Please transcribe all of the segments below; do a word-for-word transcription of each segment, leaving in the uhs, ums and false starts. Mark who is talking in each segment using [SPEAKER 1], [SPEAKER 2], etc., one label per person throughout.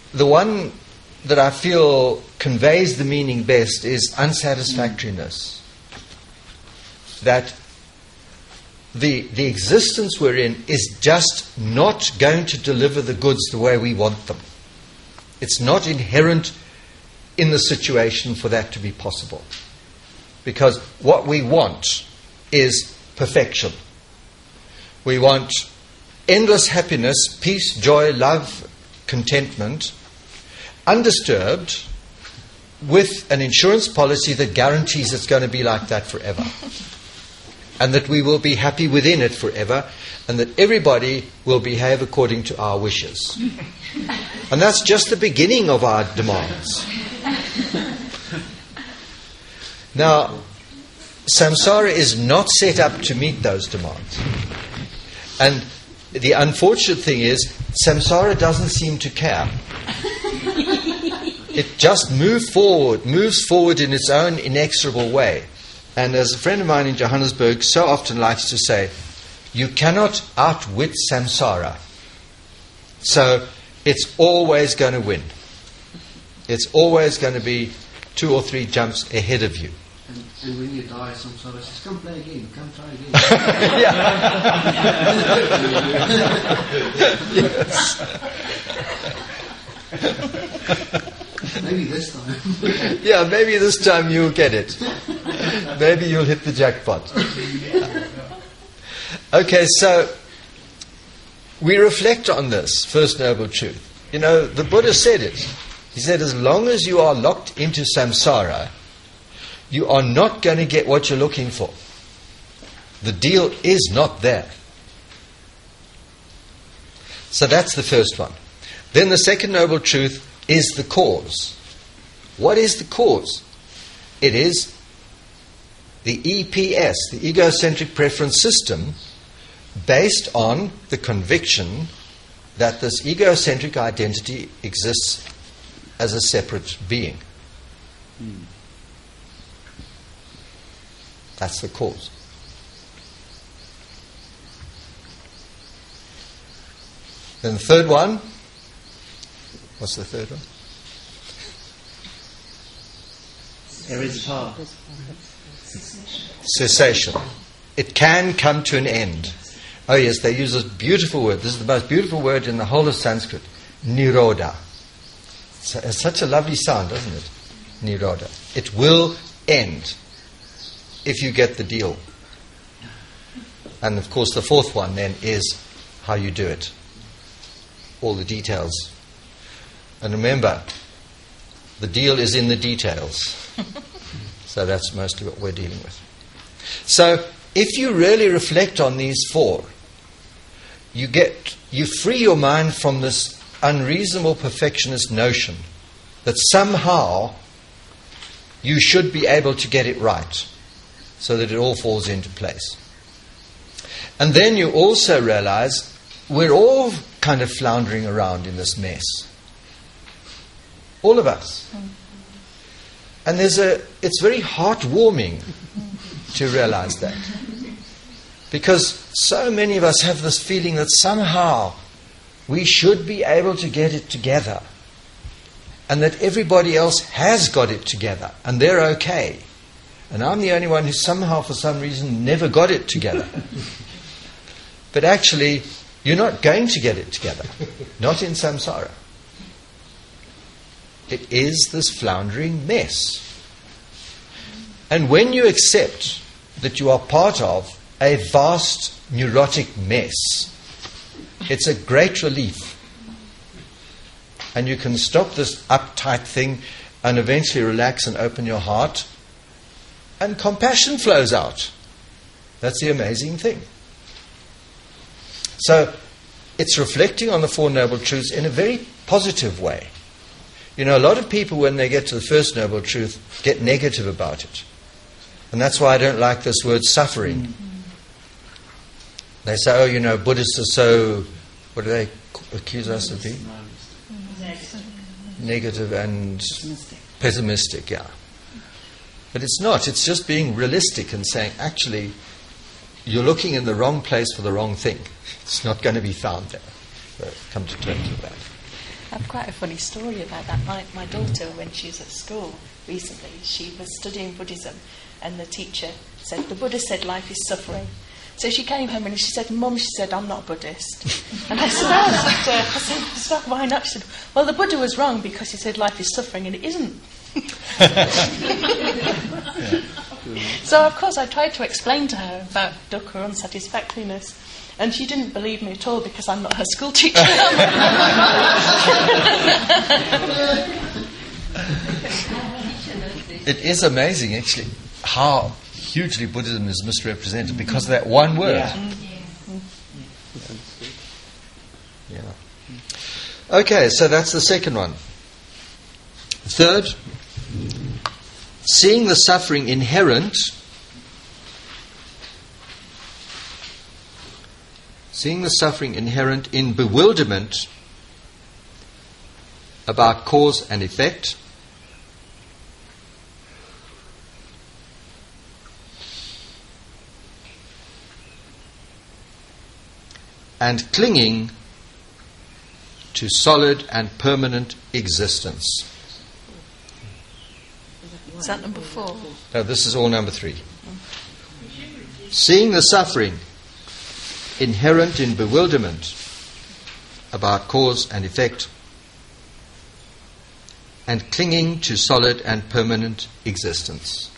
[SPEAKER 1] the one that I feel conveys the meaning best is unsatisfactoriness. That the, the existence we're in is just not going to deliver the goods the way we want them. It's not inherent in the situation for that to be possible. Because what we want is perfection. We want endless happiness, peace, joy, love, contentment, undisturbed, with an insurance policy that guarantees it's going to be like that forever. And that we will be happy within it forever, and that everybody will behave according to our wishes. And that's just the beginning of our demands. Now, samsara is not set up to meet those demands. And the unfortunate thing is, samsara doesn't seem to care. It just moves forward, moves forward in its own inexorable way. And as a friend of mine in Johannesburg so often likes to say, you cannot outwit samsara. So it's always going to win. It's always going to be two or three jumps ahead of you.
[SPEAKER 2] And, and when you die, samsara says, come play again, come try again.
[SPEAKER 1] Yes.
[SPEAKER 2] Maybe this time.
[SPEAKER 1] Yeah, maybe this time you'll get it. Maybe you'll hit the jackpot. Okay, so we reflect on this First Noble Truth. You know, the Buddha said it. He said, as long as you are locked into samsara, you are not going to get what you're looking for. The deal is not there. So that's the first one. Then the second Noble Truth is the cause. What is the cause? It is the E P S, the egocentric preference system, based on the conviction that this egocentric identity exists as a separate being. Hmm. That's the cause. Then the third one. What's the third one?
[SPEAKER 3] There is power.
[SPEAKER 1] Cessation. It can come to an end. Oh yes, they use this beautiful word. This is the most beautiful word in the whole of Sanskrit. Nirodha. It's, it's such a lovely sound, doesn't it? Nirodha. It will end if you get the deal. And of course the fourth one then is how you do it. All the details. And remember, the deal is in the details. So that's mostly what we're dealing with. So if you really reflect on these four, you get you free your mind from this unreasonable perfectionist notion that somehow you should be able to get it right so that it all falls into place. And then you also realize we're all kind of floundering around in this mess. All of us. And there's a it's very heartwarming to realize that. Because so many of us have this feeling that somehow we should be able to get it together. And that everybody else has got it together. And they're okay. And I'm the only one who somehow, for some reason, never got it together. But actually, you're not going to get it together. Not in samsara. It is this floundering mess. And when you accept that you are part of a vast neurotic mess, it's a great relief. And you can stop this uptight thing and eventually relax and open your heart, and compassion flows out. That's the amazing thing. So it's reflecting on the Four Noble Truths in a very positive way. You know, a lot of people, when they get to the First Noble Truth, get negative about it. And that's why I don't like this word suffering. Mm-hmm. They say, oh, you know, Buddhists are so, what do they accuse us of being? Negative and pessimistic. pessimistic, yeah. But it's not. It's just being realistic and saying, actually, you're looking in the wrong place for the wrong thing. It's not going to be found there. So come to terms with that.
[SPEAKER 4] I have quite a funny story about that. My, my daughter, when she was at school recently, she was studying Buddhism, and the teacher said, the Buddha said life is suffering. So she came home and she said, Mum, she said, I'm not a Buddhist. And I said, oh, I said, uh, I said, stop, why not? She said, well, the Buddha was wrong because he said life is suffering, and it isn't. So, of course, I tried to explain to her about dukkha, unsatisfactoriness, and she didn't believe me at all because I'm not her school teacher.
[SPEAKER 1] It is amazing, actually, how hugely Buddhism is misrepresented because of that one word.
[SPEAKER 3] Yeah.
[SPEAKER 1] Yeah. Okay, so that's the second one. Third, seeing the suffering inherent, seeing the suffering inherent in bewilderment about cause and effect, and clinging to solid and permanent existence.
[SPEAKER 4] Is that number four?
[SPEAKER 1] No, this is all number three. Seeing the suffering inherent in bewilderment about cause and effect, and clinging to solid and permanent existence.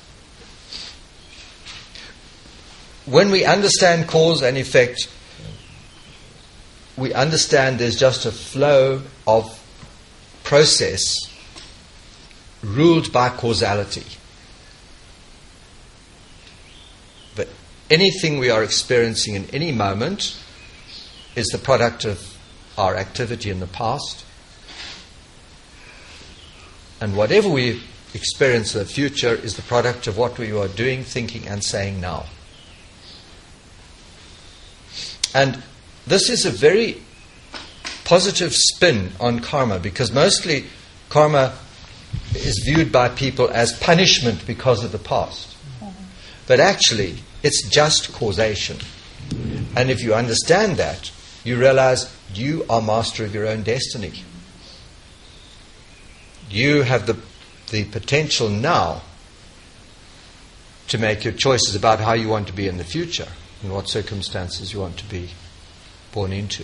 [SPEAKER 1] When we understand cause and effect, we understand there's just a flow of process ruled by causality. But anything we are experiencing in any moment is the product of our activity in the past. And whatever we experience in the future is the product of what we are doing, thinking, and saying now. And this is a very positive spin on karma, because mostly karma is viewed by people as punishment because of the past. But actually, it's just causation. And if you understand that, you realize you are master of your own destiny. You have the, the potential now to make your choices about how you want to be in the future and what circumstances you want to be born into.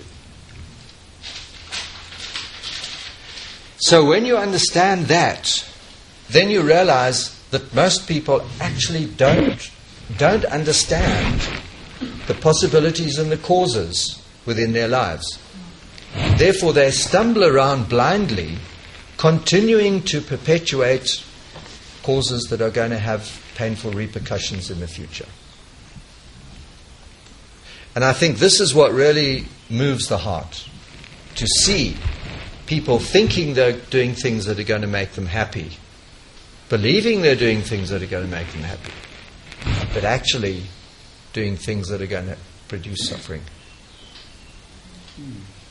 [SPEAKER 1] So when you understand that, then you realize that most people actually don't don't understand the possibilities and the causes within their lives. Therefore, they stumble around blindly, continuing to perpetuate causes that are going to have painful repercussions in the future. And I think this is what really moves the heart, to see people thinking they're doing things that are going to make them happy, believing they're doing things that are going to make them happy, but actually doing things that are going to produce suffering.